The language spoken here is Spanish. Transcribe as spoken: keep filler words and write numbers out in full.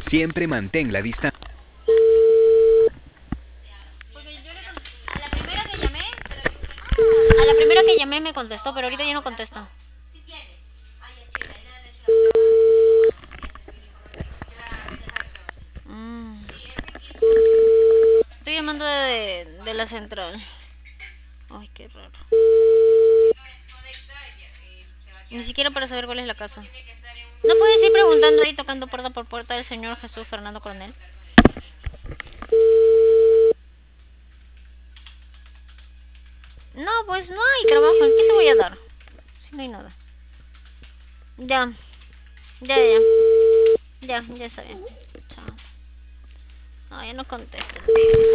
Siempre mantén la distancia. Porque yo le con- a la primera que llamé, a la primera que llamé me contestó, pero ahorita ya no contesta. Mm. Estoy llamando de, de la central. Ay, qué raro. Ni siquiera para saber cuál es la casa. ¿No puedes ir preguntando ahí, tocando puerta por puerta del señor Jesús Fernando Coronel? No, pues no hay trabajo. ¿En qué te voy a dar? Si no hay nada. Ya. Ya, ya. Ya, ya está bien. Chao. Ay, ya no contesta.